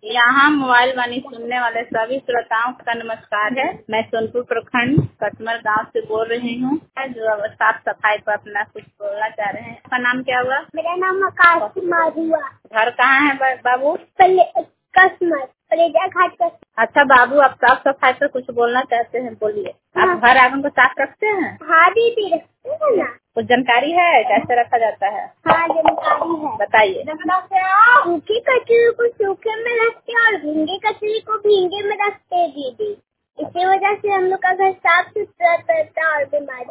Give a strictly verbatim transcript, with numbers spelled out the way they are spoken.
यहाँ मोबाइल वाणी सुनने वाले सभी श्रोताओं का नमस्कार है। मैं सोनपुर प्रखंड कटमर गांव से बोल रही हूँ, जो अब साफ सफाई पर अपना कुछ बोलना चाह रहे हैं। आपका नाम क्या हुआ? मेरा नाम आकाश कुमारी हुआ। घर कहाँ है बा- बाबू? कस्मर पलेजा घाट का। अच्छा बाबू, आप साफ सफाई पर कुछ बोलना चाहते हैं, बोलिए। हाँ। आप घर आंगन को साफ रखते हैं? हाँ दीदी रखते हैं ना। कुछ जानकारी है कैसे रखा जाता है? हाँ जानकारी है, बताइए। सूखी कचरे को सूखे में रखते हैं और भींगे कचरे को भींगे में रखते हैं दीदी। इसी वजह से हम लोग का घर साफ सुथरा रहता है और बीमारी